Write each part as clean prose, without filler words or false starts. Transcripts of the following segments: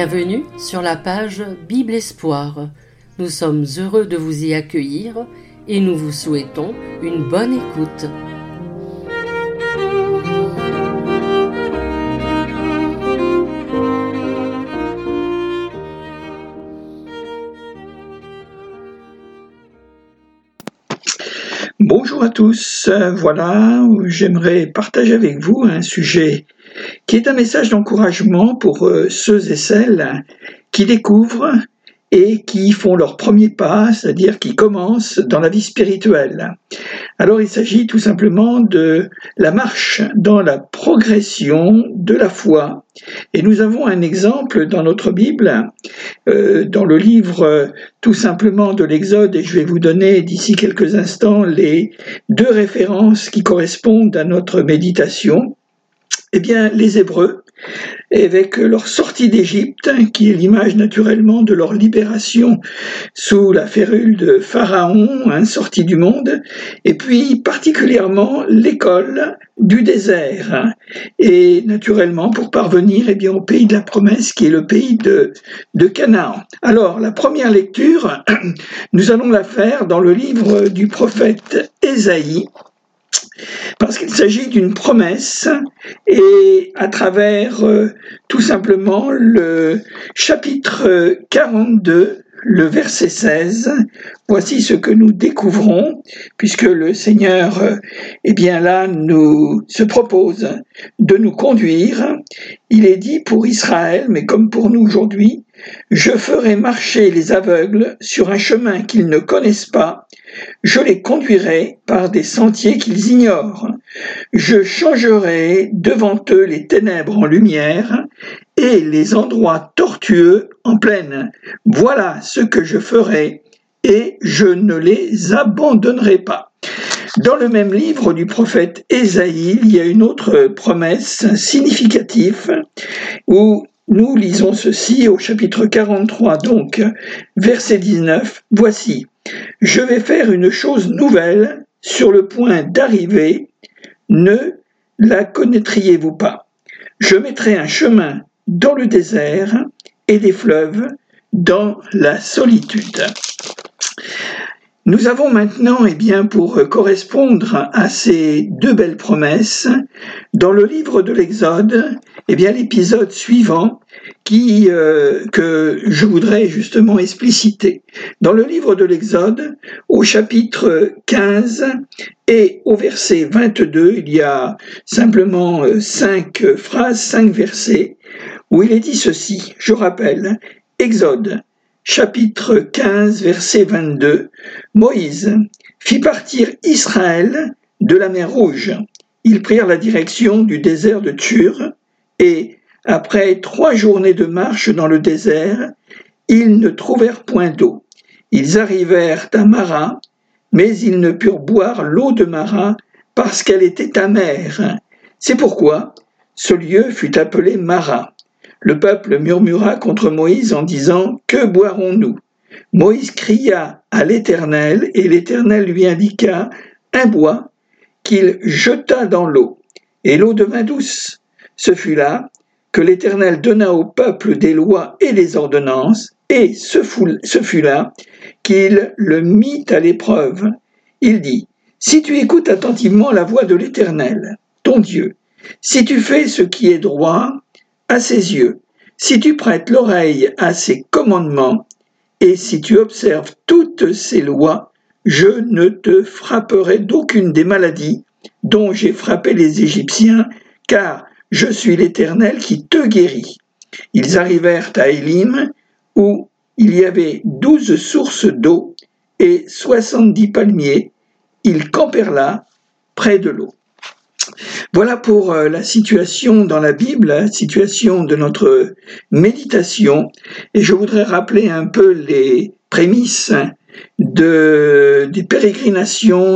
Bienvenue sur la page Bible Espoir. Nous sommes heureux de vous y accueillir et nous vous souhaitons une bonne écoute. Bonjour à tous, voilà, j'aimerais partager avec vous un sujet qui est un message d'encouragement pour ceux et celles qui découvrent et qui font leur premier pas, c'est-à-dire qui commencent dans la vie spirituelle. Alors il s'agit tout simplement de la marche dans la progression de la foi. Et nous avons un exemple dans notre Bible, dans le livre tout simplement de l'Exode, et je vais vous donner d'ici quelques instants les deux références qui correspondent à notre méditation. Eh bien, les Hébreux, avec leur sortie d'Égypte, qui est l'image naturellement de leur libération sous la férule de Pharaon, sortie du monde, et puis particulièrement l'école du désert, et naturellement pour parvenir au pays de la promesse, qui est le pays de Canaan. Alors, la première lecture, nous allons la faire dans le livre du prophète Ésaïe, parce qu'il s'agit d'une promesse et à travers tout simplement le chapitre 42, le verset 16, voici ce que nous découvrons, puisque le Seigneur, se propose de nous conduire. Il est dit pour Israël, mais comme pour nous aujourd'hui, « Je ferai marcher les aveugles sur un chemin qu'ils ne connaissent pas, je les conduirai par des sentiers qu'ils ignorent. Je changerai devant eux les ténèbres en lumière et les endroits tortueux en plaine. Voilà ce que je ferai et je ne les abandonnerai pas. » Dans le même livre du prophète Ésaïe, il y a une autre promesse significative où nous lisons ceci au chapitre 43, donc verset 19. « Voici, je vais faire une chose nouvelle sur le point d'arriver, ne la connaîtriez-vous pas? Je mettrai un chemin dans le désert et des fleuves dans la solitude. » Nous avons maintenant, pour correspondre à ces deux belles promesses, dans le livre de l'Exode, l'épisode suivant que je voudrais justement expliciter. Dans le livre de l'Exode, au chapitre 15 et au verset 22, il y a simplement 5 phrases, 5 versets, où il est dit ceci, je rappelle, Exode, chapitre 15, verset 22, Moïse fit partir Israël de la mer Rouge. Ils prirent la direction du désert de Tshur et, après 3 journées de marche dans le désert, ils ne trouvèrent point d'eau. Ils arrivèrent à Mara, mais ils ne purent boire l'eau de Mara parce qu'elle était amère. C'est pourquoi ce lieu fut appelé Mara. Le peuple murmura contre Moïse en disant « Que boirons-nous » Moïse cria à l'Éternel et l'Éternel lui indiqua un bois qu'il jeta dans l'eau et l'eau devint douce. Ce fut là que l'Éternel donna au peuple des lois et des ordonnances et ce fut là qu'il le mit à l'épreuve. Il dit « Si tu écoutes attentivement la voix de l'Éternel, ton Dieu, si tu fais ce qui est droit à ses yeux, si tu prêtes l'oreille à ses commandements, et si tu observes toutes ses lois, je ne te frapperai d'aucune des maladies dont j'ai frappé les Égyptiens, car je suis l'Éternel qui te guérit. » Ils arrivèrent à Élim, où il y avait 12 sources d'eau et 70 palmiers. Ils campèrent là, près de l'eau. Voilà pour la situation dans la Bible, la situation de notre méditation. Et je voudrais rappeler un peu les prémices des pérégrinations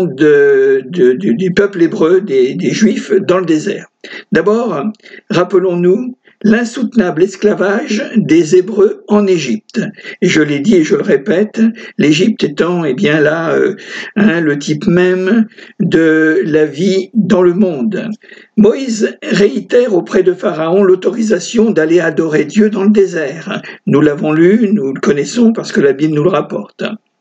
du peuple hébreu, des Juifs dans le désert. D'abord, rappelons-nous l'insoutenable esclavage des Hébreux en Égypte. Et je l'ai dit et je le répète, l'Égypte étant bien là le type même de la vie dans le monde. Moïse réitère auprès de Pharaon l'autorisation d'aller adorer Dieu dans le désert. Nous l'avons lu, nous le connaissons parce que la Bible nous le rapporte.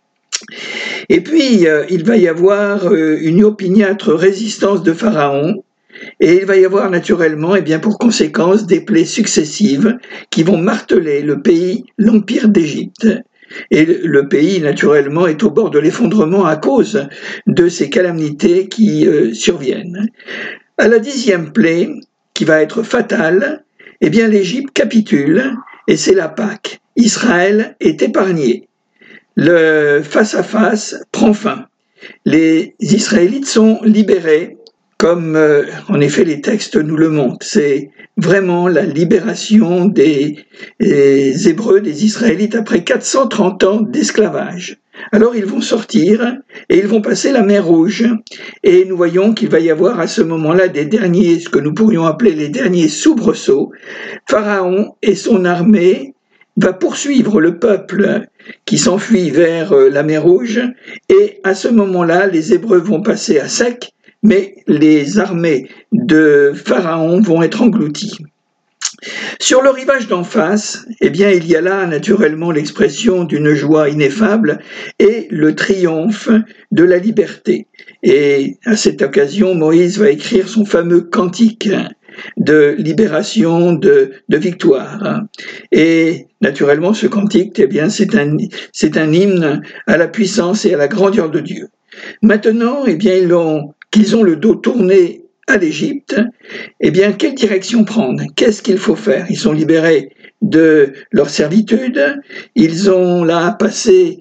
Et puis, il va y avoir une opiniâtre résistance de Pharaon, et il va y avoir naturellement, pour conséquence, des plaies successives qui vont marteler le pays, l'Empire d'Égypte. Et le pays, naturellement, est au bord de l'effondrement à cause de ces calamités qui surviennent. À la 10e plaie, qui va être fatale, l'Égypte capitule, et c'est la Pâque. Israël est épargné. Le face-à-face prend fin. Les Israélites sont libérés, comme en effet les textes nous le montrent. C'est vraiment la libération des Hébreux, des Israélites, après 430 ans d'esclavage. Alors ils vont sortir et ils vont passer la mer Rouge. Et nous voyons qu'il va y avoir à ce moment-là ce que nous pourrions appeler les derniers soubresauts. Pharaon et son armée va poursuivre le peuple qui s'enfuit vers la mer Rouge, et à ce moment-là, les Hébreux vont passer à sec, mais les armées de Pharaon vont être englouties. Sur le rivage d'en face, il y a là naturellement l'expression d'une joie ineffable et le triomphe de la liberté. Et à cette occasion, Moïse va écrire son fameux cantique de libération, de victoire. Et naturellement, ce cantique, c'est un hymne à la puissance et à la grandeur de Dieu. Maintenant, qu'ils ont le dos tourné à l'Égypte, quelle direction prendre? Qu'est-ce qu'il faut faire? Ils sont libérés de leur servitude, ils ont là passé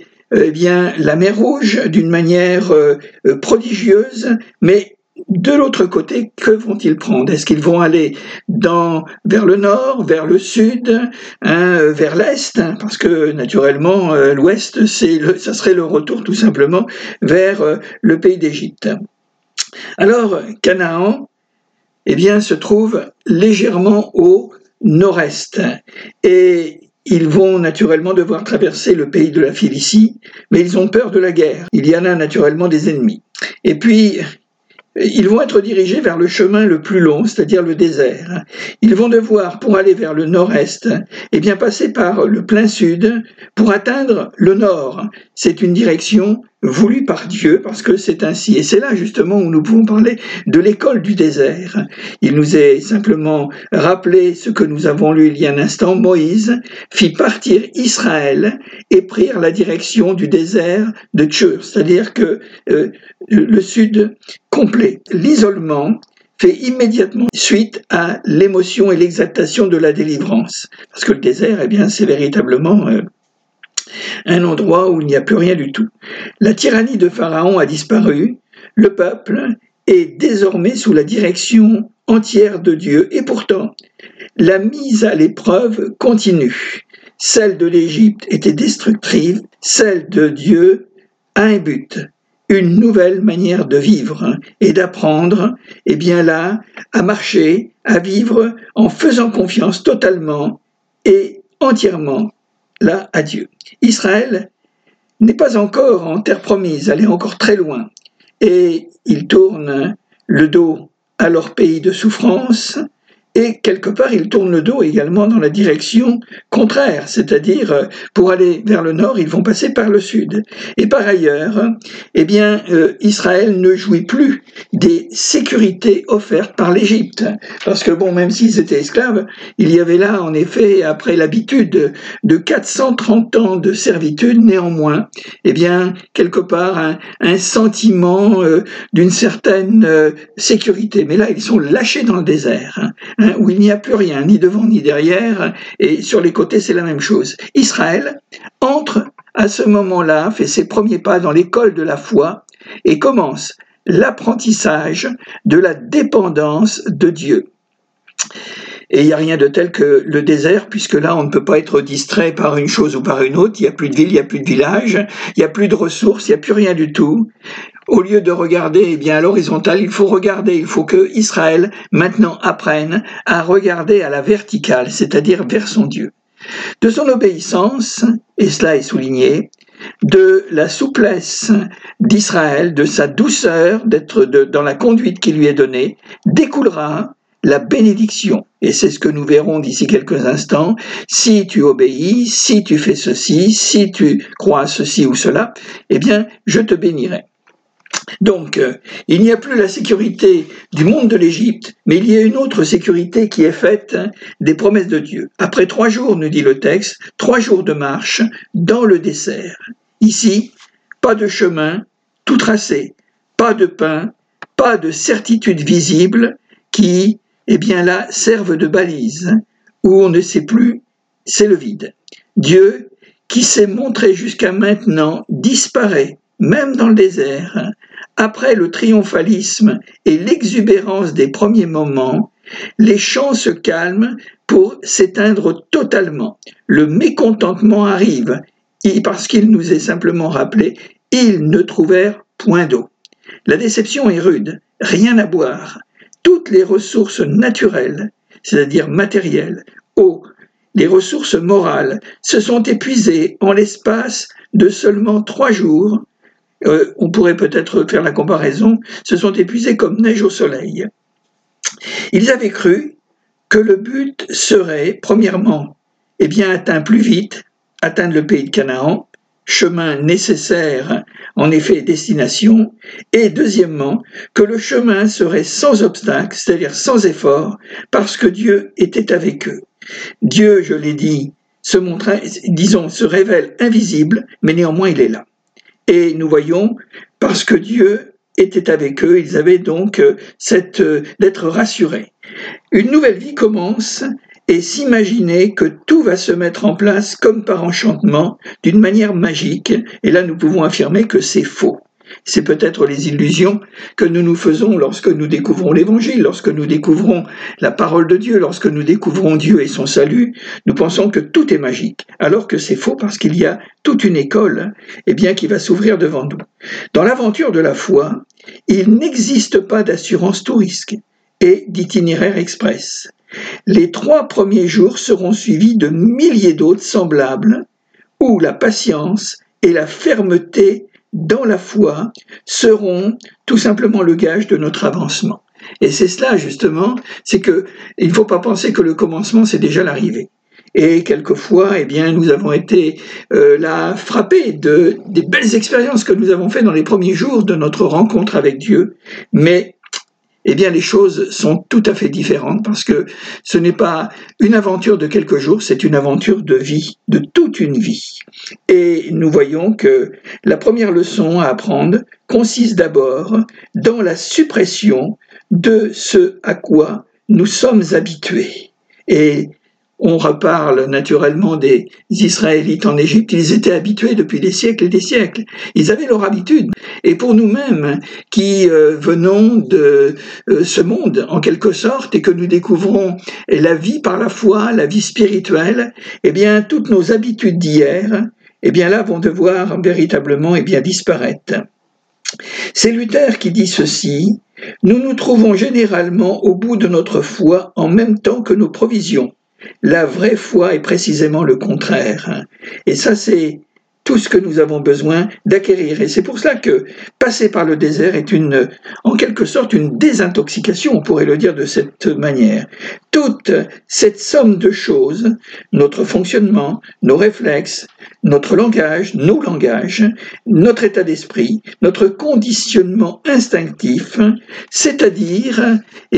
la mer Rouge d'une manière prodigieuse, mais de l'autre côté, que vont-ils prendre? Est-ce qu'ils vont aller vers le nord, vers le sud, vers l'est? Parce que naturellement, l'ouest, ça serait le retour tout simplement vers le pays d'Égypte. Alors, Canaan, se trouve légèrement au nord-est. Et ils vont naturellement devoir traverser le pays de la Philistie, mais ils ont peur de la guerre. Il y en a naturellement des ennemis. Et puis, ils vont être dirigés vers le chemin le plus long, c'est-à-dire le désert. Ils vont devoir, pour aller vers le nord-est, passer par le plein sud pour atteindre le nord. C'est une direction voulue par Dieu, parce que c'est ainsi. Et c'est là justement où nous pouvons parler de l'école du désert. Il nous est simplement rappelé ce que nous avons lu il y a un instant. Moïse fit partir Israël et prirent la direction du désert de Tchur, c'est-à-dire que le sud complet. L'isolement fait immédiatement suite à l'émotion et l'exaltation de la délivrance. Parce que le désert, c'est véritablement un endroit où il n'y a plus rien du tout. La tyrannie de Pharaon a disparu, le peuple est désormais sous la direction entière de Dieu, et pourtant, la mise à l'épreuve continue. Celle de l'Égypte était destructrive, celle de Dieu a un but. Une nouvelle manière de vivre et d'apprendre, à marcher, à vivre en faisant confiance totalement et entièrement là à Dieu. Israël n'est pas encore en terre promise, elle est encore très loin, et ils tournent le dos à leur pays de souffrance, et quelque part ils tournent le dos également dans la direction contraire, c'est-à-dire pour aller vers le nord, ils vont passer par le sud. Et par ailleurs, Israël ne jouit plus des sécurités offertes par l'Égypte, parce que même s'ils étaient esclaves, il y avait là en effet, après l'habitude de 430 ans de servitude, néanmoins, quelque part un sentiment d'une certaine sécurité. Mais là, ils sont lâchés dans le désert, où il n'y a plus rien, ni devant ni derrière, et sur les côtés c'est la même chose. Israël entre à ce moment-là, fait ses premiers pas dans l'école de la foi et commence l'apprentissage de la dépendance de Dieu. Et il n'y a rien de tel que le désert, puisque là, on ne peut pas être distrait par une chose ou par une autre. Il n'y a plus de ville, il n'y a plus de village, il n'y a plus de ressources, il n'y a plus rien du tout. Au lieu de regarder à l'horizontale, il faut que Israël maintenant apprenne à regarder à la verticale, c'est-à-dire vers son Dieu. De son obéissance, et cela est souligné, de la souplesse d'Israël, de sa douceur dans la conduite qui lui est donnée, découlera la bénédiction. Et c'est ce que nous verrons d'ici quelques instants. Si tu obéis, si tu fais ceci, si tu crois à ceci ou cela, je te bénirai. Donc, il n'y a plus la sécurité du monde de l'Égypte, mais il y a une autre sécurité qui est faite des promesses de Dieu. Après 3 jours, nous dit le texte, 3 jours de marche dans le désert. Ici, pas de chemin, tout tracé, pas de pain, pas de certitude visible qui, là, servent de balise, où on ne sait plus, c'est le vide. Dieu, qui s'est montré jusqu'à maintenant, disparaît, même dans le désert. Après le triomphalisme et l'exubérance des premiers moments, les chants se calment pour s'éteindre totalement. Le mécontentement arrive, parce qu'il nous est simplement rappelé, ils ne trouvèrent point d'eau. La déception est rude, rien à boire. Toutes les ressources naturelles, c'est-à-dire matérielles, eau, les ressources morales, se sont épuisées en l'espace de seulement 3 jours. On pourrait peut-être faire la comparaison, se sont épuisés comme neige au soleil. Ils avaient cru que le but serait, premièrement, atteindre plus vite, atteindre le pays de Canaan, chemin nécessaire, en effet, destination, et deuxièmement, que le chemin serait sans obstacle, c'est-à-dire sans effort, parce que Dieu était avec eux. Dieu, je l'ai dit, se révèle invisible, mais néanmoins il est là. Et nous voyons, parce que Dieu était avec eux, ils avaient donc d'être rassurés. Une nouvelle vie commence, et s'imaginer que tout va se mettre en place comme par enchantement, d'une manière magique, et là nous pouvons affirmer que c'est faux. C'est peut-être les illusions que nous nous faisons lorsque nous découvrons l'Évangile, lorsque nous découvrons la parole de Dieu, lorsque nous découvrons Dieu et son salut, nous pensons que tout est magique, alors que c'est faux parce qu'il y a toute une école qui va s'ouvrir devant nous. Dans l'aventure de la foi, il n'existe pas d'assurance tout risque et d'itinéraire express. Les 3 premiers jours seront suivis de milliers d'autres semblables, où la patience et la fermeté dans la foi seront tout simplement le gage de notre avancement. Et c'est cela justement, c'est que il ne faut pas penser que le commencement c'est déjà l'arrivée. Et quelquefois, nous avons été là frappés des belles expériences que nous avons faites dans les premiers jours de notre rencontre avec Dieu, mais les choses sont tout à fait différentes parce que ce n'est pas une aventure de quelques jours, c'est une aventure de vie, de toute une vie. Et nous voyons que la première leçon à apprendre consiste d'abord dans la suppression de ce à quoi nous sommes habitués. Et on reparle naturellement des Israélites en Égypte, ils étaient habitués depuis des siècles et des siècles. Ils avaient leur habitude. Et pour nous-mêmes, qui venons de ce monde, en quelque sorte, et que nous découvrons la vie par la foi, la vie spirituelle, toutes nos habitudes d'hier, là, vont devoir véritablement disparaître. C'est Luther qui dit ceci: « Nous nous trouvons généralement au bout de notre foi en même temps que nos provisions. La vraie foi est précisément le contraire. » Et ça, c'est tout ce que nous avons besoin d'acquérir. Et c'est pour cela que passer par le désert est en quelque sorte une désintoxication, on pourrait le dire de cette manière. Toute cette somme de choses, notre fonctionnement, nos réflexes, notre langage, nos langages, notre état d'esprit, notre conditionnement instinctif, c'est-à-dire,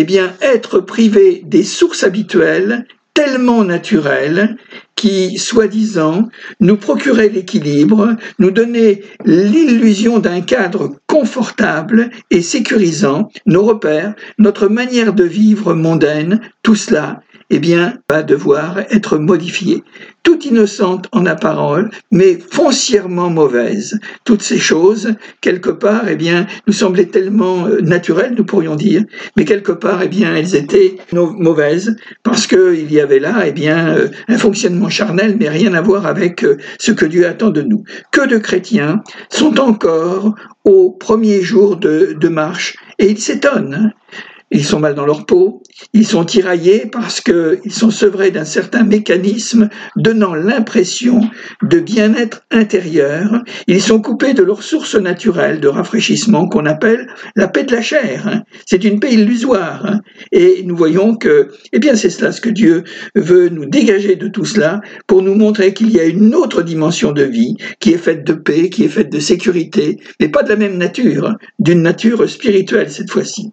être privé des sources habituelles, tellement naturel qui, soi-disant, nous procurait l'équilibre, nous donnait l'illusion d'un cadre confortable et sécurisant, nos repères, notre manière de vivre mondaine, tout cela eh bien, va devoir être modifiée. Toute innocente en apparence, mais foncièrement mauvaise. Toutes ces choses, quelque part, eh bien, nous semblaient tellement naturelles, nous pourrions dire, mais quelque part, eh bien, elles étaient mauvaises, parce qu'il y avait là, eh bien, un fonctionnement charnel, mais rien à voir avec ce que Dieu attend de nous. Que de chrétiens sont encore au premier jour de marche, et ils s'étonnent. Ils sont mal dans leur peau, ils sont tiraillés parce qu'ils sont sevrés d'un certain mécanisme donnant l'impression de bien-être intérieur. Ils sont coupés de leur source naturelle de rafraîchissement qu'on appelle la paix de la chair. C'est une paix illusoire. Et nous voyons que, eh bien, c'est cela ce que Dieu veut nous dégager de tout cela pour nous montrer qu'il y a une autre dimension de vie qui est faite de paix, qui est faite de sécurité, mais pas de la même nature, d'une nature spirituelle cette fois-ci.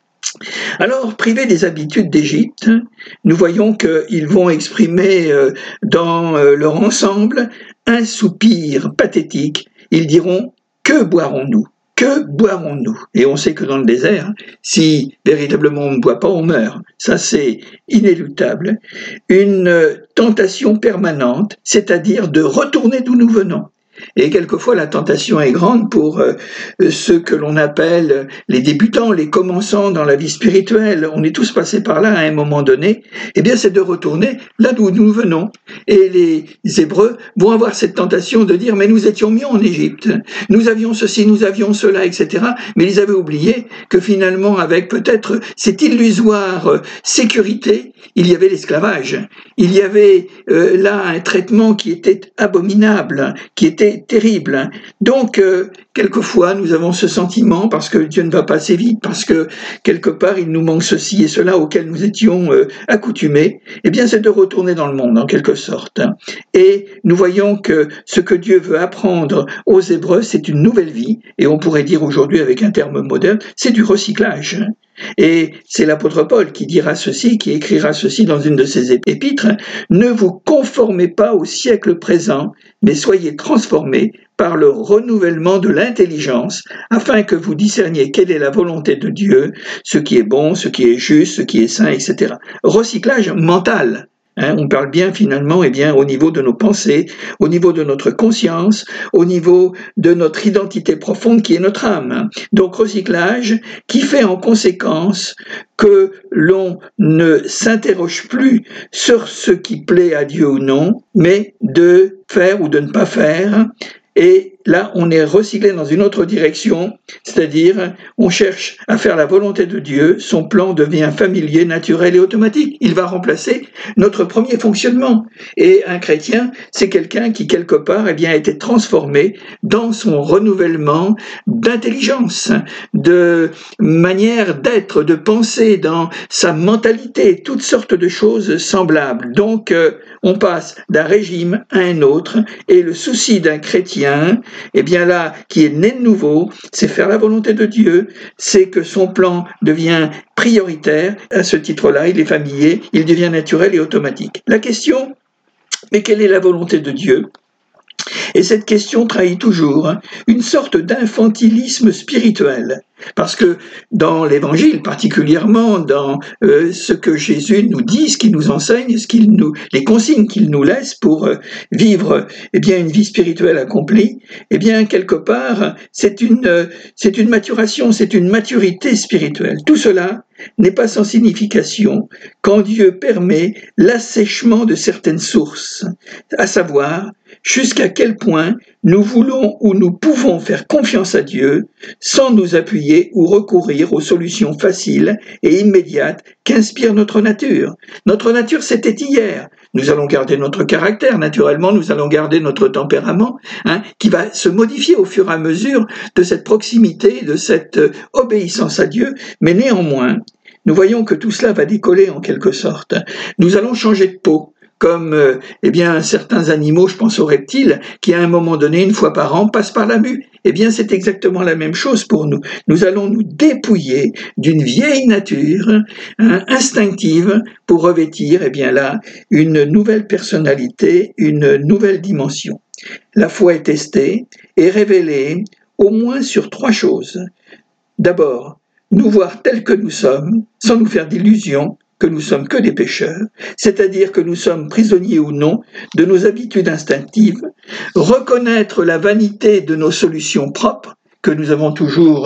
Alors, privés des habitudes d'Égypte, nous voyons qu'ils vont exprimer dans leur ensemble un soupir pathétique. Ils diront « Que boirons-nous ? Que boirons-nous » Et on sait que dans le désert, si véritablement on ne boit pas, on meurt. Ça, c'est inéluctable. Une tentation permanente, c'est-à-dire de retourner d'où nous venons. Et quelquefois, la tentation est grande pour ceux que l'on appelle les débutants, les commençants dans la vie spirituelle. On est tous passés par là à un moment donné. Eh bien, c'est de retourner là d'où nous venons. Et les Hébreux vont avoir cette tentation de dire « Mais nous étions mieux en Égypte. Nous avions ceci, nous avions cela, etc. » Mais ils avaient oublié que finalement, avec peut-être cette illusoire sécurité, il y avait l'esclavage. Il y avait là un traitement qui était abominable, qui était terrible. Donc, quelquefois, nous avons ce sentiment, parce que Dieu ne va pas assez vite, parce que quelque part, il nous manque ceci et cela auquel nous étions accoutumés, eh bien, c'est de retourner dans le monde, en quelque sorte. Et nous voyons que ce que Dieu veut apprendre aux Hébreux, c'est une nouvelle vie, et on pourrait dire aujourd'hui, avec un terme moderne, c'est du recyclage. Et c'est l'apôtre Paul qui dira ceci, qui écrira ceci dans une de ses épîtres, « Ne vous conformez pas au siècle présent, mais soyez transformés par le renouvellement de l'intelligence, afin que vous discerniez quelle est la volonté de Dieu, ce qui est bon, ce qui est juste, ce qui est saint, etc. » Recyclage mental. On parle bien finalement au niveau de nos pensées, au niveau de notre conscience, au niveau de notre identité profonde qui est notre âme. Donc recyclage qui fait en conséquence que l'on ne s'interroge plus sur ce qui plaît à Dieu ou non, mais de faire ou de ne pas faire. Et là, on est recyclé dans une autre direction, c'est-à-dire on cherche à faire la volonté de Dieu, son plan devient familier, naturel et automatique. Il va remplacer notre premier fonctionnement. Et un chrétien, c'est quelqu'un qui, quelque part, a été transformé dans son renouvellement d'intelligence, de manière d'être, de penser, dans sa mentalité, toutes sortes de choses semblables. Donc, on passe d'un régime à un autre, et le souci d'un chrétien, qui est né de nouveau, c'est faire la volonté de Dieu, c'est que son plan devient prioritaire. À ce titre-là, il est familier, il devient naturel et automatique. La question, mais quelle est la volonté de Dieu ? Et cette question trahit toujours une sorte d'infantilisme spirituel. Parce que dans l'Évangile, particulièrement dans ce que Jésus nous dit, ce qu'il nous enseigne, les consignes qu'il nous laisse pour vivre une vie spirituelle accomplie, quelque part, c'est une maturation, c'est une maturité spirituelle. Tout cela n'est pas sans signification quand Dieu permet l'assèchement de certaines sources, à savoir jusqu'à quel point nous voulons ou nous pouvons faire confiance à Dieu sans nous appuyer ou recourir aux solutions faciles et immédiates qu'inspire notre nature. Notre nature, c'était hier. Nous allons garder notre caractère, naturellement, nous allons garder notre tempérament, qui va se modifier au fur et à mesure de cette proximité, de cette obéissance à Dieu, mais néanmoins, nous voyons que tout cela va décoller en quelque sorte. Nous allons changer de peau. Comme certains animaux, je pense aux reptiles, qui à un moment donné, une fois par an, passent par la mue. C'est exactement la même chose pour nous. Nous allons nous dépouiller d'une vieille nature instinctive pour revêtir une nouvelle personnalité, une nouvelle dimension. La foi est testée et révélée au moins sur 3 choses. D'abord, nous voir tels que nous sommes, sans nous faire d'illusions, que nous sommes que des pécheurs, c'est-à-dire que nous sommes prisonniers ou non de nos habitudes instinctives, reconnaître la vanité de nos solutions propres, dont nous avons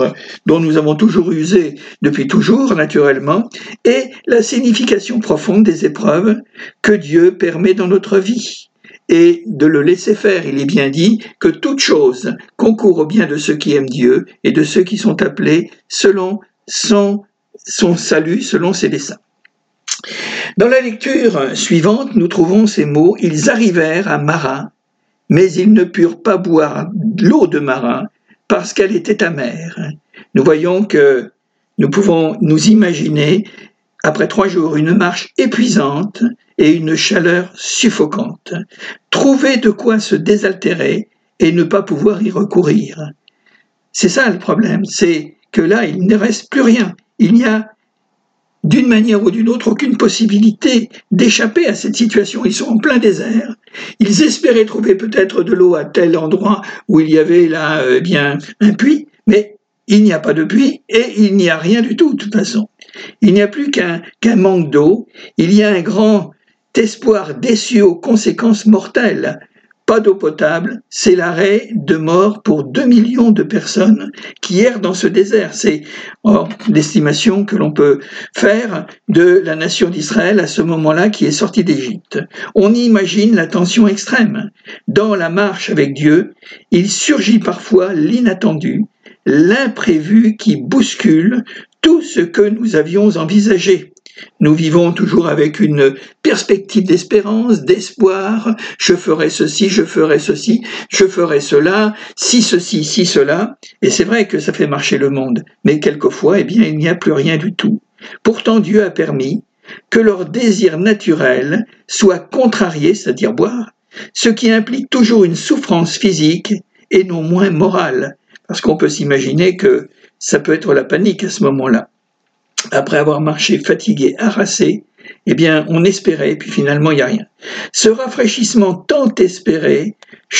toujours usé depuis toujours, naturellement, et la signification profonde des épreuves que Dieu permet dans notre vie. Et de le laisser faire, il est bien dit que toute chose concourt au bien de ceux qui aiment Dieu et de ceux qui sont appelés selon son salut, selon ses desseins. Dans la lecture suivante, nous trouvons ces mots « Ils arrivèrent à Mara, mais ils ne purent pas boire l'eau de Mara parce qu'elle était amère. » Nous voyons que nous pouvons nous imaginer, après 3 jours, une marche épuisante et une chaleur suffocante. Trouver de quoi se désaltérer et ne pas pouvoir y recourir. C'est ça le problème, c'est que là, il ne reste plus rien. Il n'y a, d'une manière ou d'une autre, aucune possibilité d'échapper à cette situation. Ils sont en plein désert. Ils espéraient trouver peut-être de l'eau à tel endroit où il y avait là un puits, mais il n'y a pas de puits et il n'y a rien du tout, de toute façon. Il n'y a plus qu'un manque d'eau. Il y a un grand espoir déçu aux conséquences mortelles. Pas d'eau potable, c'est l'arrêt de mort pour 2 millions de personnes qui errent dans ce désert. C'est l'estimation que l'on peut faire de la nation d'Israël à ce moment-là qui est sortie d'Égypte. On imagine la tension extrême. Dans la marche avec Dieu, il surgit parfois l'inattendu, l'imprévu qui bouscule tout ce que nous avions envisagé. Nous vivons toujours avec une perspective d'espérance, d'espoir. Je ferai ceci, je ferai ceci, je ferai cela, si ceci, si cela. Et c'est vrai que ça fait marcher le monde. Mais quelquefois, il n'y a plus rien du tout. Pourtant, Dieu a permis que leur désir naturel soit contrarié, c'est-à-dire boire, ce qui implique toujours une souffrance physique et non moins morale. Parce qu'on peut s'imaginer que ça peut être la panique à ce moment-là. Après avoir marché fatigué, harassé, on espérait, puis finalement, il n'y a rien. Ce rafraîchissement tant espéré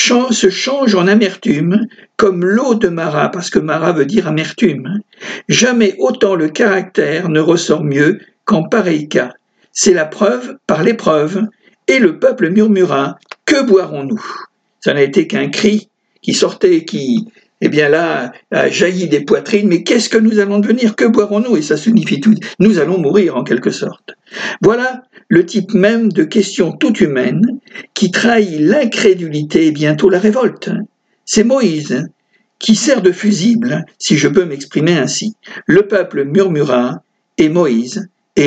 se change en amertume, comme l'eau de Mara, parce que Mara veut dire amertume. Jamais autant le caractère ne ressort mieux qu'en pareil cas. C'est la preuve par l'épreuve, et le peuple murmura « Que boirons-nous » Ça n'a été qu'un cri qui sortait, qui a jailli des poitrines, mais qu'est-ce que nous allons devenir? Que boirons-nous? Et ça signifie tout. Nous allons mourir en quelque sorte. Voilà le type même de question toute humaine qui trahit l'incrédulité et bientôt la révolte. C'est Moïse qui sert de fusible, si je peux m'exprimer ainsi. Le peuple murmura et Moïse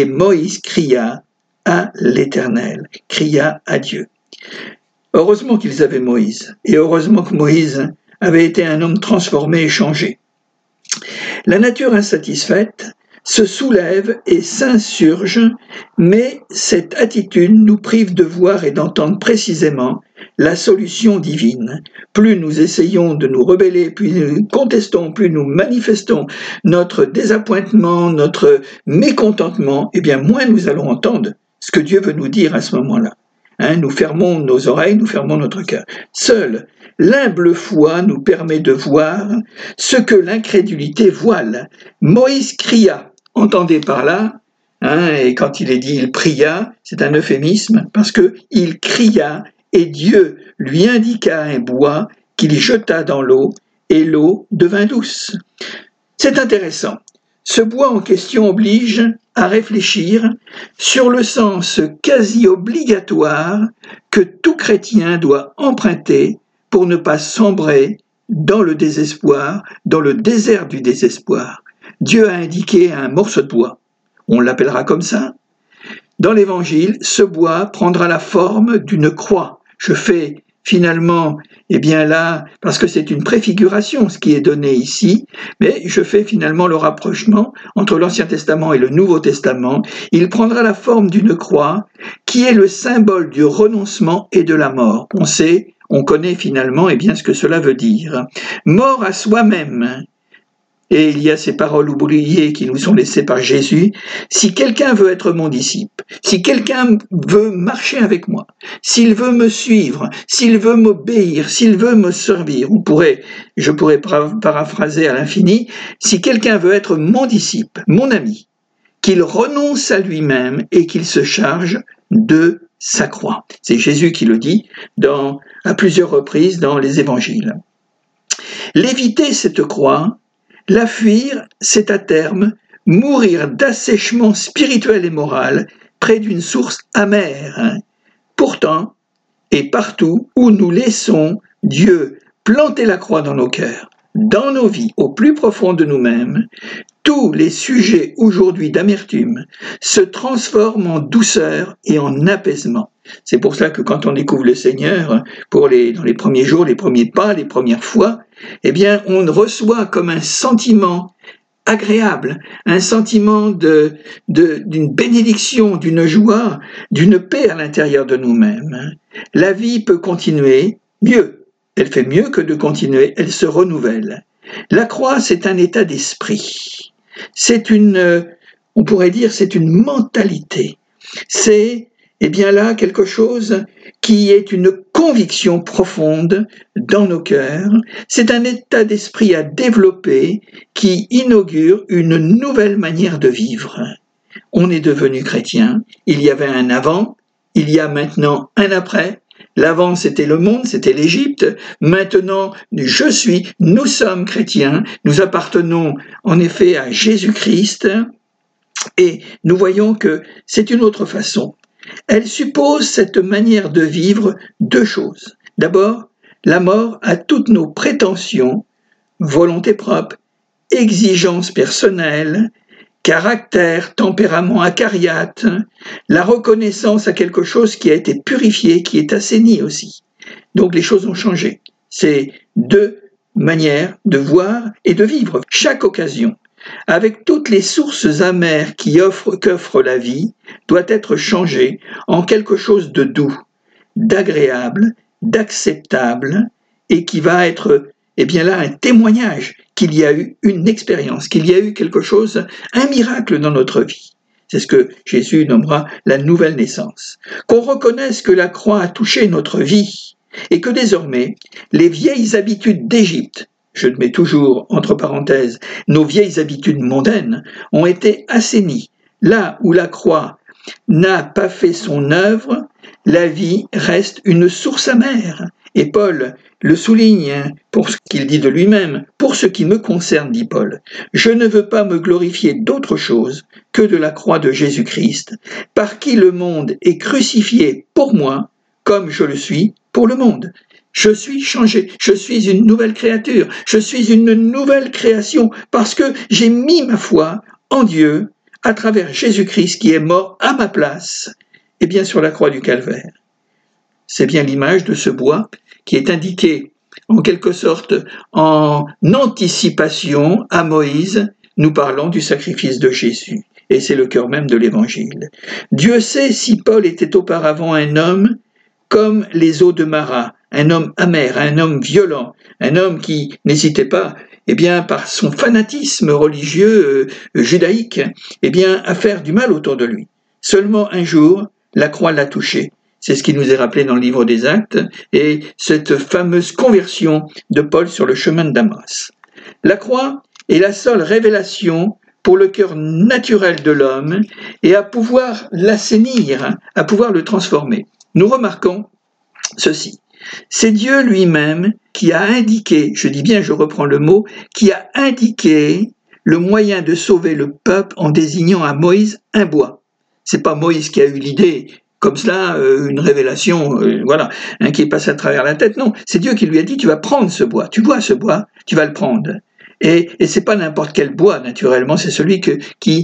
cria à l'Éternel, cria à Dieu. Heureusement qu'ils avaient Moïse, et heureusement que Moïse avait été un homme transformé et changé. La nature insatisfaite se soulève et s'insurge, mais cette attitude nous prive de voir et d'entendre précisément la solution divine. Plus nous essayons de nous rebeller, plus nous contestons, plus nous manifestons notre désappointement, notre mécontentement, moins nous allons entendre ce que Dieu veut nous dire à ce moment-là. Nous fermons nos oreilles, nous fermons notre cœur. Seule l'humble foi nous permet de voir ce que l'incrédulité voile. Moïse cria, entendez par là, et quand il est dit il pria, c'est un euphémisme, parce que il cria et Dieu lui indiqua un bois qu'il jeta dans l'eau, et l'eau devint douce. C'est intéressant. Ce bois en question oblige à réfléchir sur le sens quasi obligatoire que tout chrétien doit emprunter pour ne pas sombrer dans le désespoir, dans le désert du désespoir. Dieu a indiqué un morceau de bois, on l'appellera comme ça. Dans l'Évangile, ce bois prendra la forme d'une croix. Je fais finalement, parce que c'est une préfiguration ce qui est donné ici, mais je fais finalement le rapprochement entre l'Ancien Testament et le Nouveau Testament. Il prendra la forme d'une croix qui est le symbole du renoncement et de la mort. On connaît finalement ce que cela veut dire. Mort à soi-même. Et il y a ces paroles oubliées qui nous sont laissées par Jésus. Si quelqu'un veut être mon disciple, si quelqu'un veut marcher avec moi, s'il veut me suivre, s'il veut m'obéir, s'il veut me servir, je pourrais paraphraser à l'infini, si quelqu'un veut être mon disciple, mon ami, qu'il renonce à lui-même et qu'il se charge de sa croix. C'est Jésus qui le dit à plusieurs reprises dans les évangiles. L'éviter, cette croix, la fuir, c'est à terme mourir d'assèchement spirituel et moral près d'une source amère. Pourtant, et partout où nous laissons Dieu planter la croix dans nos cœurs, dans nos vies, au plus profond de nous-mêmes, tous les sujets aujourd'hui d'amertume se transforment en douceur et en apaisement. C'est pour cela que quand on découvre le Seigneur, dans les premiers jours, les premiers pas, les premières fois, eh bien, on reçoit comme un sentiment agréable, un sentiment d'une bénédiction, d'une joie, d'une paix à l'intérieur de nous-mêmes. La vie peut continuer mieux. Elle fait mieux que de continuer, elle se renouvelle. La croix, c'est un état d'esprit. On pourrait dire, c'est une mentalité. C'est, là, quelque chose qui est une conviction profonde dans nos cœurs. C'est un état d'esprit à développer qui inaugure une nouvelle manière de vivre. On est devenu chrétien. Il y avait un avant, il y a maintenant un après. L'avant, c'était le monde, c'était l'Égypte. Maintenant, nous sommes chrétiens. Nous appartenons en effet à Jésus-Christ. Et nous voyons que c'est une autre façon. Elle suppose cette manière de vivre deux choses. D'abord, la mort à toutes nos prétentions, volonté propre, exigences personnelles, caractère, tempérament acariâtre, la reconnaissance à quelque chose qui a été purifié, qui est assaini aussi. Donc les choses ont changé. C'est deux manières de voir et de vivre chaque occasion. Avec toutes les sources amères qu'offre la vie, doit être changée en quelque chose de doux, d'agréable, d'acceptable, et qui va être, un témoignage qu'il y a eu une expérience, qu'il y a eu quelque chose, un miracle dans notre vie. C'est ce que Jésus nommera la nouvelle naissance. Qu'on reconnaisse que la croix a touché notre vie, et que désormais, les vieilles habitudes d'Égypte, je mets toujours entre parenthèses, nos vieilles habitudes mondaines, ont été assainies. Là où la croix n'a pas fait son œuvre, la vie reste une source amère. Et Paul le souligne pour ce qu'il dit de lui-même. Pour ce qui me concerne, dit Paul, je ne veux pas me glorifier d'autre chose que de la croix de Jésus-Christ, par qui le monde est crucifié pour moi, comme je le suis pour le monde. Je suis changé, je suis une nouvelle créature, je suis une nouvelle création parce que j'ai mis ma foi en Dieu à travers Jésus-Christ qui est mort à ma place, et bien sur la croix du Calvaire. C'est bien l'image de ce bois qui est indiqué en quelque sorte en anticipation à Moïse, nous parlons du sacrifice de Jésus. Et c'est le cœur même de l'Évangile. Dieu sait si Paul était auparavant un homme comme les eaux de Mara, un homme amer, un homme violent, un homme qui n'hésitait pas, par son fanatisme religieux judaïque, à faire du mal autour de lui. Seulement un jour, la croix l'a touché. C'est ce qui nous est rappelé dans le livre des Actes et cette fameuse conversion de Paul sur le chemin de Damas. La croix est la seule révélation pour le cœur naturel de l'homme et à pouvoir l'assainir, à pouvoir le transformer. Nous remarquons ceci. C'est Dieu lui-même qui a indiqué, je dis bien, je reprends le mot, qui a indiqué le moyen de sauver le peuple en désignant à Moïse un bois. C'est pas Moïse qui a eu l'idée, comme cela, une révélation, qui est passée à travers la tête. Non, c'est Dieu qui lui a dit, tu vas prendre ce bois, tu vois ce bois, tu vas le prendre. Et c'est pas n'importe quel bois, naturellement, c'est celui que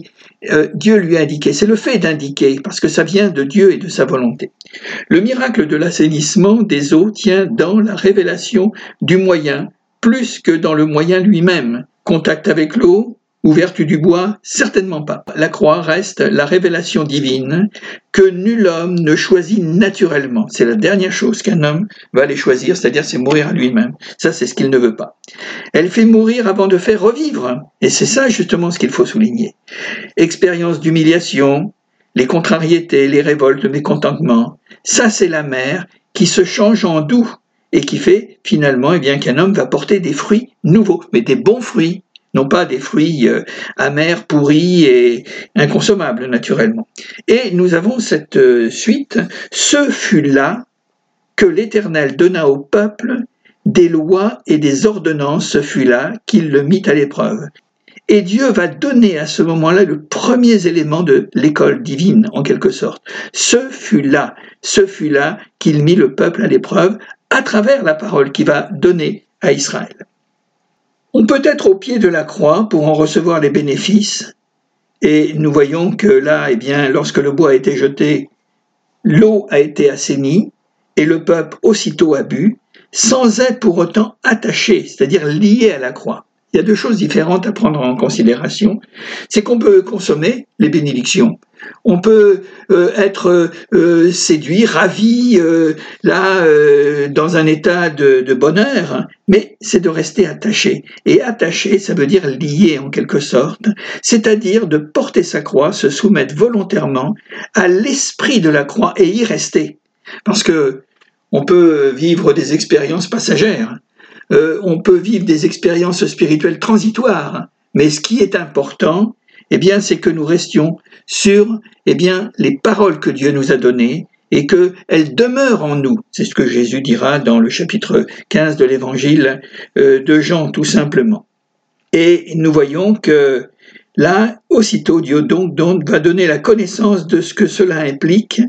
Dieu lui a indiqué. C'est le fait d'indiquer, parce que ça vient de Dieu et de sa volonté. Le miracle de l'assainissement des eaux tient dans la révélation du moyen, plus que dans le moyen lui-même. Contact avec l'eau, ou vertu du bois, certainement pas. La croix reste la révélation divine que nul homme ne choisit naturellement. C'est la dernière chose qu'un homme va aller choisir, c'est-à-dire c'est mourir à lui-même. Ça, c'est ce qu'il ne veut pas. Elle fait mourir avant de faire revivre. Et c'est ça justement ce qu'il faut souligner. Expérience d'humiliation, les contrariétés, les révoltes, le mécontentement. Ça, c'est la mer qui se change en doux et qui fait finalement qu'un homme va porter des fruits nouveaux, mais des bons fruits. non pas des fruits amers, pourris et inconsommables naturellement. Et nous avons cette suite, ce fut là que l'Éternel donna au peuple des lois et des ordonnances, ce fut là qu'il le mit à l'épreuve. Et Dieu va donner à ce moment-là le premier élément de l'école divine, en quelque sorte. Ce fut là qu'il mit le peuple à l'épreuve à travers la parole qu'il va donner à Israël. On peut être au pied de la croix pour en recevoir les bénéfices, et nous voyons que là, lorsque le bois a été jeté, l'eau a été assainie, et le peuple aussitôt a bu, sans être pour autant attaché, c'est-à-dire lié à la croix. Il y a deux choses différentes à prendre en considération. C'est qu'on peut consommer les bénédictions. On peut être séduit, ravi, dans un état de bonheur, mais c'est de rester attaché. Et attaché, ça veut dire lié en quelque sorte, c'est-à-dire de porter sa croix, se soumettre volontairement à l'esprit de la croix et y rester. Parce que on peut vivre des expériences passagères. On peut vivre des expériences spirituelles transitoires, mais ce qui est important, c'est que nous restions sur, les paroles que Dieu nous a données et qu'elles demeurent en nous. C'est ce que Jésus dira dans le chapitre 15 de l'évangile de Jean, tout simplement. Et nous voyons que là, aussitôt, Dieu donc va donner la connaissance de ce que cela implique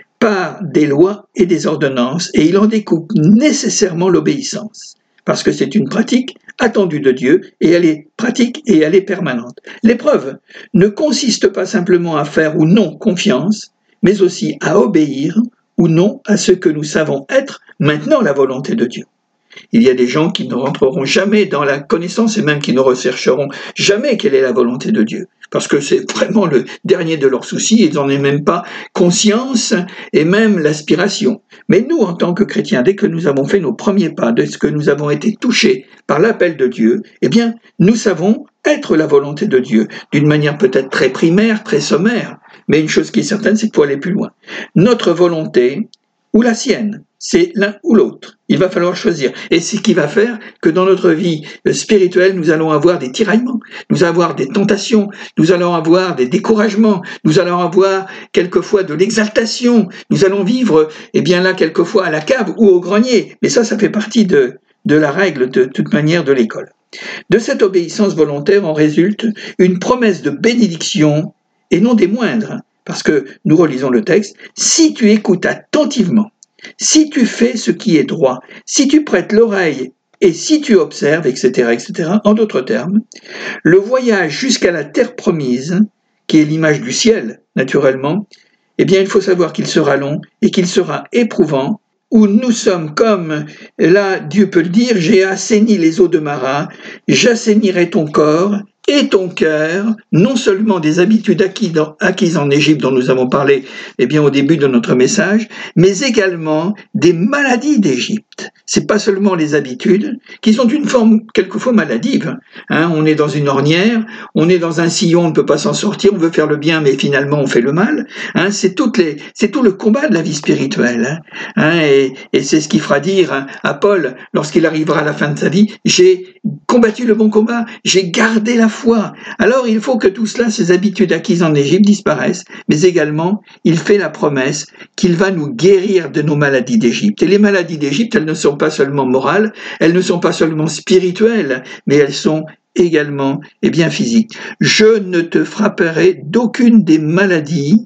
par des lois et des ordonnances, et il en découpe nécessairement l'obéissance. Parce que c'est une pratique attendue de Dieu, et elle est pratique et elle est permanente. L'épreuve ne consiste pas simplement à faire ou non confiance, mais aussi à obéir ou non à ce que nous savons être maintenant la volonté de Dieu. Il y a des gens qui ne rentreront jamais dans la connaissance et même qui ne rechercheront jamais quelle est la volonté de Dieu. Parce que c'est vraiment le dernier de leurs soucis, ils n'en ont même pas conscience et même l'aspiration. Mais nous, en tant que chrétiens, dès que nous avons fait nos premiers pas, dès que nous avons été touchés par l'appel de Dieu, nous savons être la volonté de Dieu, d'une manière peut-être très primaire, très sommaire, mais une chose qui est certaine, c'est qu'il faut aller plus loin. Notre volonté, ou la sienne, c'est l'un ou l'autre. Il va falloir choisir. Et c'est ce qui va faire que dans notre vie spirituelle, nous allons avoir des tiraillements, nous allons avoir des tentations, nous allons avoir des découragements, nous allons avoir quelquefois de l'exaltation, nous allons vivre, quelquefois à la cave ou au grenier. Mais ça fait partie de la règle, de toute manière, de l'école. De cette obéissance volontaire en résulte une promesse de bénédiction, et non des moindres. Parce que nous relisons le texte, si tu écoutes attentivement, si tu fais ce qui est droit, si tu prêtes l'oreille et si tu observes, etc., en d'autres termes, le voyage jusqu'à la terre promise, qui est l'image du ciel, naturellement, il faut savoir qu'il sera long et qu'il sera éprouvant, où nous sommes comme, là, Dieu peut le dire, j'ai assaini les eaux de Mara, j'assainirai ton corps, et ton cœur, non seulement des habitudes acquises en Égypte dont nous avons parlé au début de notre message, mais également des maladies d'Égypte. C'est pas seulement les habitudes, qui sont d'une forme quelquefois maladive. On est dans une ornière, on est dans un sillon, on ne peut pas s'en sortir, on veut faire le bien, mais finalement on fait le mal. C'est tout le combat de la vie spirituelle. Et c'est ce qui fera dire à Paul, lorsqu'il arrivera à la fin de sa vie, j'ai combattu le bon combat, j'ai gardé la foi. Alors il faut que tout cela, ces habitudes acquises en Égypte disparaissent, mais également il fait la promesse qu'il va nous guérir de nos maladies d'Égypte. Et les maladies d'Égypte, elles ne sont pas seulement morales, elles ne sont pas seulement spirituelles, mais elles sont également physiques. Je ne te frapperai d'aucune des maladies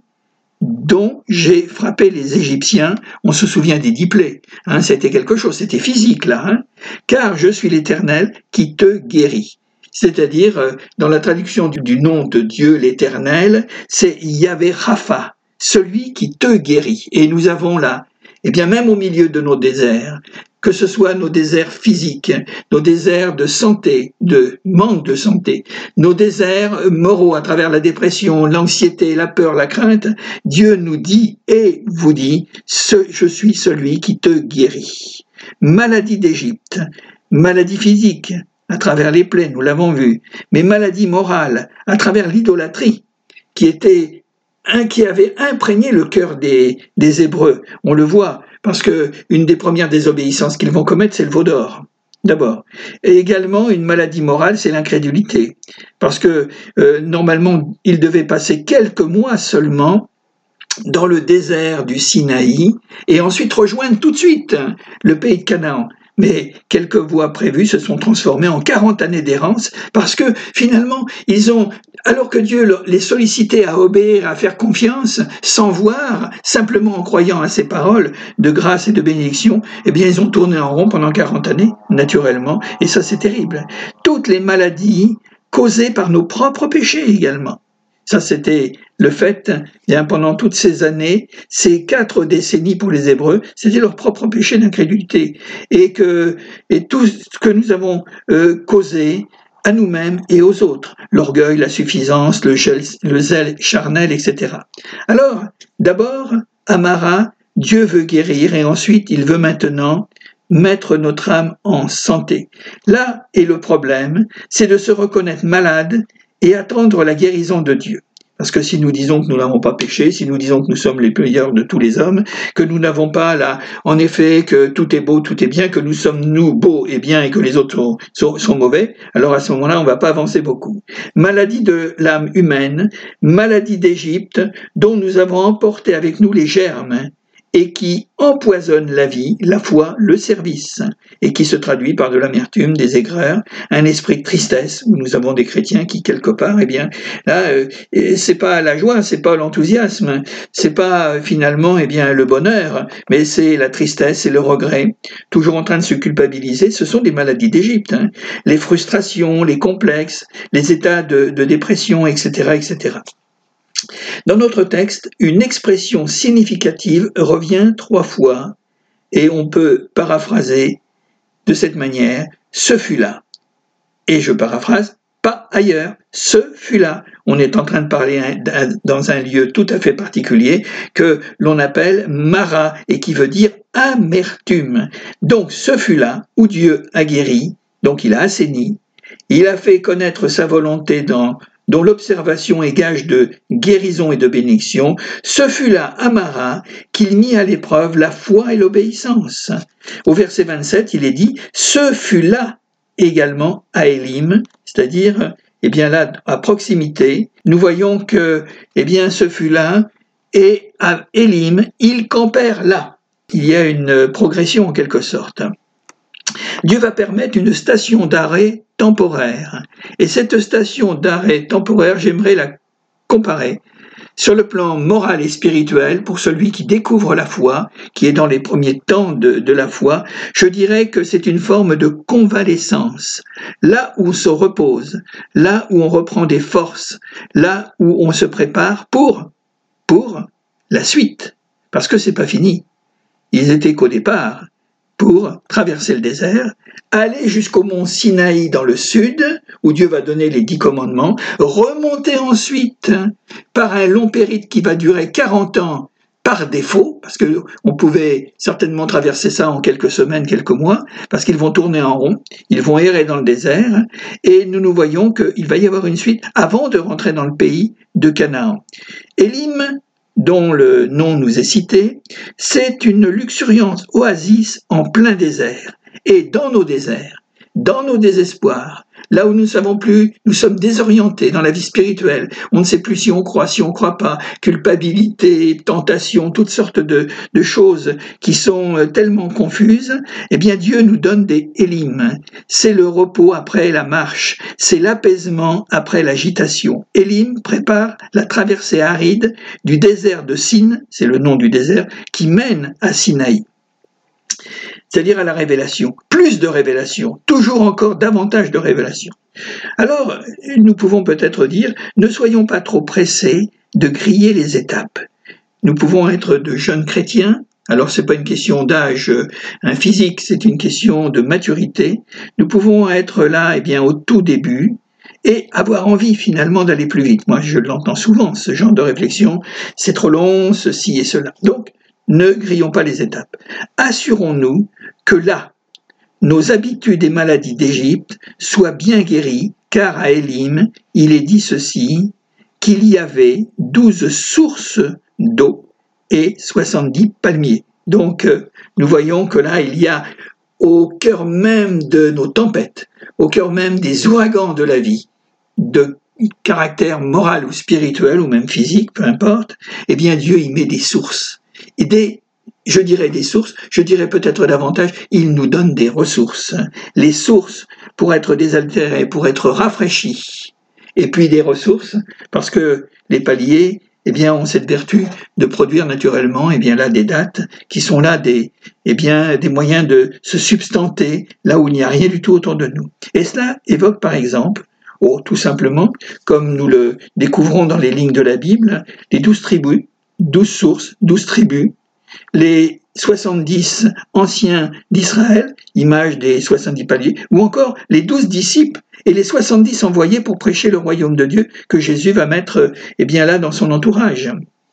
dont j'ai frappé les Égyptiens. On se souvient des 10 plaies, c'était quelque chose, c'était physique là, car je suis l'Éternel qui te guérit. C'est-à-dire, dans la traduction du nom de Dieu l'Éternel, c'est Yahvé Rapha, celui qui te guérit. Et nous avons là, même au milieu de nos déserts, que ce soit nos déserts physiques, nos déserts de santé, de manque de santé, nos déserts moraux à travers la dépression, l'anxiété, la peur, la crainte, Dieu nous dit et vous dit, je suis celui qui te guérit. Maladie d'Égypte, maladie physique, à travers les plaies, nous l'avons vu, mais maladie morale, à travers l'idolâtrie, qui avait imprégné le cœur des Hébreux. On le voit, parce que une des premières désobéissances qu'ils vont commettre, c'est le veau d'or. d'abord. Et également, une maladie morale, c'est l'incrédulité. Parce que normalement, il devait passer quelques mois seulement dans le désert du Sinaï et ensuite rejoindre tout de suite le pays de Canaan. Mais quelques voies prévues se sont transformées en 40 années d'errance parce que finalement, alors que Dieu les sollicitait à obéir, à faire confiance, sans voir, simplement en croyant à ses paroles de grâce et de bénédiction, eh bien, ils ont tourné en rond pendant 40 années, naturellement, et ça, c'est terrible. Toutes les maladies causées par nos propres péchés également. Ça, c'était le fait, bien, pendant toutes ces années, ces 4 décennies pour les Hébreux, c'était leur propre péché d'incrédulité. Et tout ce que nous avons causé à nous-mêmes et aux autres, l'orgueil, la suffisance, le zèle charnel, etc. Alors, d'abord, à Mara, Dieu veut guérir et ensuite, il veut maintenant mettre notre âme en santé. Là est le problème, c'est de se reconnaître malade et attendre la guérison de Dieu. Parce que si nous disons que nous n'avons pas péché, si nous disons que nous sommes les meilleurs de tous les hommes, que nous n'avons pas là, en effet, que tout est beau, tout est bien, que nous sommes nous beaux et bien et que les autres sont mauvais, alors à ce moment-là, on ne va pas avancer beaucoup. Maladie de l'âme humaine, maladie d'Égypte, dont nous avons emporté avec nous les germes, et qui empoisonne la vie, la foi, le service, et qui se traduit par de l'amertume, des aigreurs, un esprit de tristesse, où nous avons des chrétiens qui, quelque part, eh bien, là, c'est pas la joie, c'est pas l'enthousiasme, c'est pas finalement, eh bien, le bonheur, mais c'est la tristesse et le regret, toujours en train de se culpabiliser. Ce sont des maladies d'Égypte, hein. Les frustrations, les complexes, les états de dépression, etc., etc. Dans notre texte, une expression significative revient 3 fois et on peut paraphraser de cette manière « ce fut là ». Et je paraphrase, pas ailleurs, ce fut là. On est en train de parler dans un lieu tout à fait particulier que l'on appelle Mara et qui veut dire amertume. Donc ce fut là où Dieu a guéri, donc il a assaini, il a fait connaître sa volonté dont l'observation est gage de guérison et de bénédiction, ce fut là, à Mara, qu'il mit à l'épreuve la foi et l'obéissance. Au verset 27, il est dit « ce fut là également à Élim », c'est-à-dire, eh bien là, à proximité. Nous voyons que, eh bien, ce fut là, et à Élim, ils campèrent là. Il y a une progression en quelque sorte. Dieu va permettre une station d'arrêt temporaire. Et cette station d'arrêt temporaire, j'aimerais la comparer sur le plan moral et spirituel pour celui qui découvre la foi, qui est dans les premiers temps de la foi. Je dirais que c'est une forme de convalescence. Là où on se repose, là où on reprend des forces, là où on se prépare pour la suite. Parce que c'est pas fini. Ils étaient qu'au départ pour traverser le désert, aller jusqu'au mont Sinaï dans le sud, où Dieu va donner les 10 commandements, remonter ensuite par un long périple qui va durer 40 ans par défaut, parce qu'on pouvait certainement traverser ça en quelques semaines, quelques mois, parce qu'ils vont tourner en rond, ils vont errer dans le désert, et nous voyons qu'il va y avoir une suite avant de rentrer dans le pays de Canaan. Élim, dont le nom nous est cité, c'est une luxuriante oasis en plein désert. Et dans nos déserts, dans nos désespoirs, là où nous ne savons plus, nous sommes désorientés dans la vie spirituelle, on ne sait plus si on croit pas, culpabilité, tentation, toutes sortes de choses qui sont tellement confuses, eh bien Dieu nous donne des Élim. C'est le repos après la marche, c'est l'apaisement après l'agitation. Élim prépare la traversée aride du désert de Sin, c'est le nom du désert, qui mène à Sinaï. C'est-à-dire à la révélation, plus de révélation, toujours encore davantage de révélation. Alors, nous pouvons peut-être dire, ne soyons pas trop pressés de griller les étapes. Nous pouvons être de jeunes chrétiens, alors c'est pas une question d'âge physique, c'est une question de maturité. Nous pouvons être là, eh bien, au tout début, et avoir envie finalement d'aller plus vite. Moi, je l'entends souvent, ce genre de réflexion, c'est trop long, ceci et cela. Donc, ne grillons pas les étapes. Assurons-nous que là, nos habitudes et maladies d'Égypte soient bien guéries, car à Élim, il est dit ceci, qu'il y avait 12 sources d'eau et 70 palmiers. Donc, nous voyons que là, il y a au cœur même de nos tempêtes, au cœur même des ouragans de la vie, de caractère moral ou spirituel ou même physique, peu importe, eh bien Dieu y met des sources. Et je dirais peut-être davantage, il nous donne des ressources. Les sources pour être désaltérées, pour être rafraîchies. Et puis des ressources, parce que les paliers, eh bien, ont cette vertu de produire naturellement, eh bien, là, des dattes qui sont là des moyens de se substanter là où il n'y a rien du tout autour de nous. Et cela évoque, par exemple, tout simplement, comme nous le découvrons dans les lignes de la Bible, les 12 tribus, 12 sources, 12 tribus, les 70 anciens d'Israël, image des 70 paliers, ou encore les 12 disciples et les 70 envoyés pour prêcher le royaume de Dieu que Jésus va mettre là dans son entourage.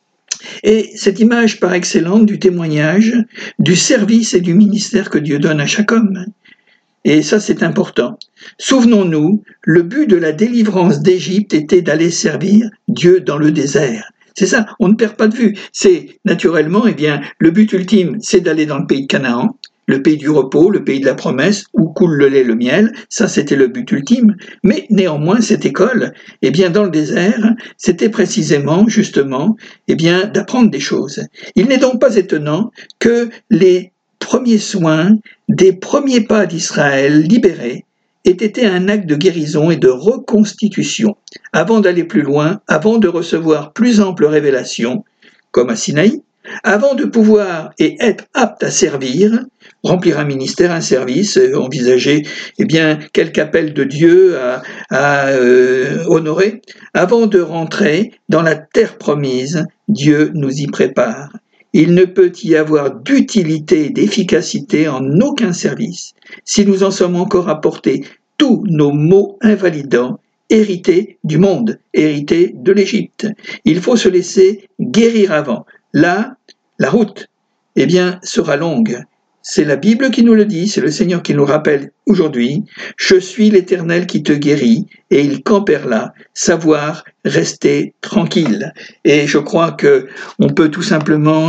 Et cette image par excellence du témoignage, du service et du ministère que Dieu donne à chaque homme. Et ça, c'est important. Souvenons-nous, le but de la délivrance d'Égypte était d'aller servir Dieu dans le désert. C'est ça, on ne perd pas de vue. C'est naturellement, le but ultime, c'est d'aller dans le pays de Canaan, le pays du repos, le pays de la promesse, où coule le lait, le miel. Ça, c'était le but ultime. Mais néanmoins, cette école, dans le désert, c'était précisément, justement, d'apprendre des choses. Il n'est donc pas étonnant que les premiers soins des premiers pas d'Israël libérés ait été un acte de guérison et de reconstitution, avant d'aller plus loin, avant de recevoir plus ample révélation, comme à Sinaï, avant de pouvoir et être apte à servir, remplir un ministère, un service, envisager quelque appel de Dieu à honorer, avant de rentrer dans la terre promise, Dieu nous y prépare. Il ne peut y avoir d'utilité et d'efficacité en aucun service si nous en sommes encore à porter tous nos maux invalidants, hérités du monde, hérités de l'Égypte. Il faut se laisser guérir avant. Là, la route, sera longue. C'est la Bible qui nous le dit, c'est le Seigneur qui nous rappelle aujourd'hui. Je suis l'Éternel qui te guérit, et il campère là, savoir rester tranquille. Et je crois que on peut tout simplement,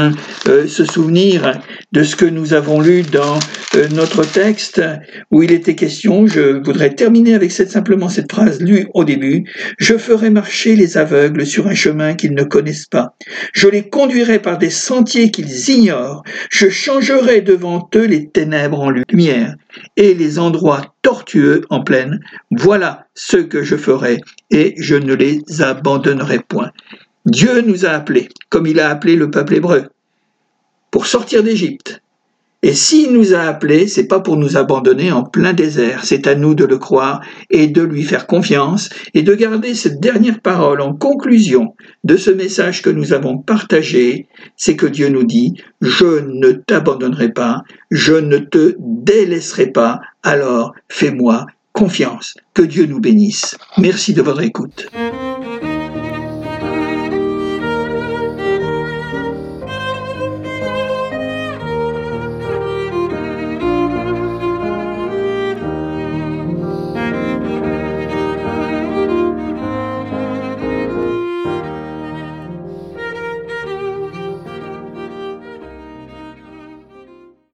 se souvenir de ce que nous avons lu dans notre texte, où il était question. Je voudrais terminer avec simplement cette phrase lue au début. Je ferai marcher les aveugles sur un chemin qu'ils ne connaissent pas. Je les conduirai par des sentiers qu'ils ignorent. Je changerai devant eux les ténèbres en lumière et les endroits tortueux en plaine. Voilà ce que je ferai et je ne les abandonnerai point. Dieu nous a appelés, comme il a appelé le peuple hébreu, pour sortir d'Égypte. Et s'il nous a appelés, c'est pas pour nous abandonner en plein désert. C'est à nous de le croire et de lui faire confiance et de garder cette dernière parole en conclusion de ce message que nous avons partagé. C'est que Dieu nous dit, je ne t'abandonnerai pas, je ne te délaisserai pas, alors fais-moi confiance. Que Dieu nous bénisse. Merci de votre écoute.